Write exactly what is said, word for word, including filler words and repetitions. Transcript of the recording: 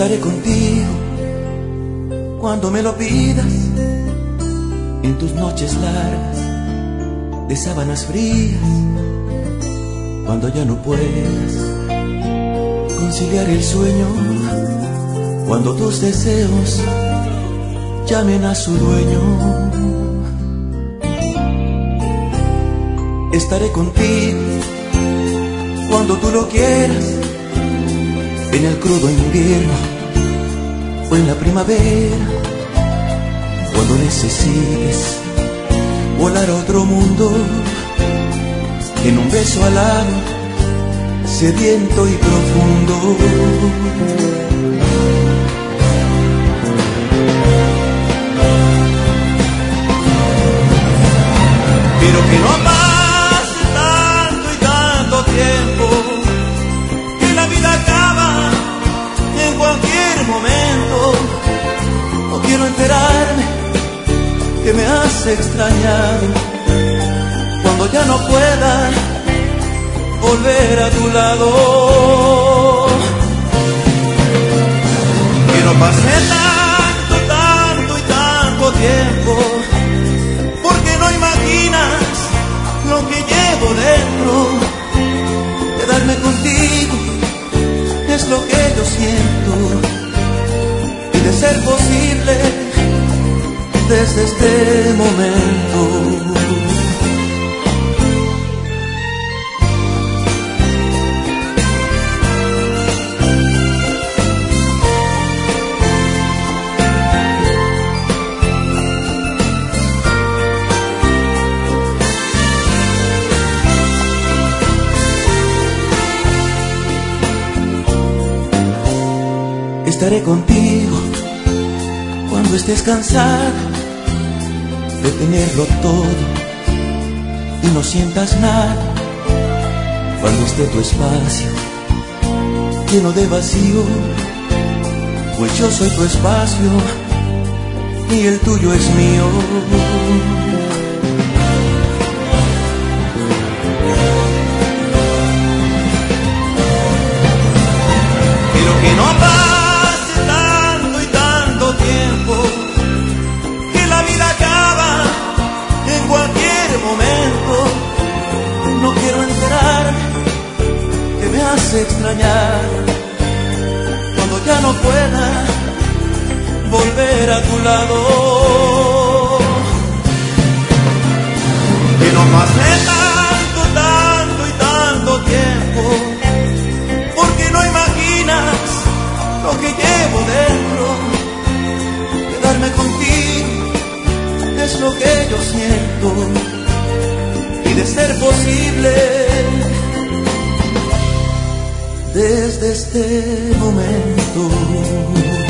Estaré contigo cuando me lo pidas, en tus noches largas de sábanas frías, cuando ya no puedas conciliar el sueño, cuando tus deseos llamen a su dueño. Estaré contigo cuando tú lo quieras, en el crudo invierno o en la primavera, cuando necesites volar a otro mundo, en un beso alado, sediento y profundo. Pero que no pase tanto y tanto tiempo, que la vida acaba en cualquier momento. No quiero enterarme que me has extrañado, cuando ya no pueda volver a tu lado. Que no pase tanto, tanto y tanto tiempo, porque no imaginas lo que llevo dentro. Quedarme contigo es lo que yo siento, y de ser posible desde este momento. Estaré contigo cuando estés cansada de tenerlo todo y no sientas nada, cuando esté tu espacio lleno de vacío, pues yo soy tu espacio y el tuyo es mío. Pero que no pase tanto y tanto tiempo, que la vida acaba en cualquier momento. No quiero enterarme que me hace extrañar, cuando ya no pueda volver a tu lado. Que no pase tanto, tanto y tanto tiempo, porque no imaginas lo que llevo dentro. Quedarme contigo es lo que yo siento, y de ser posible desde este momento.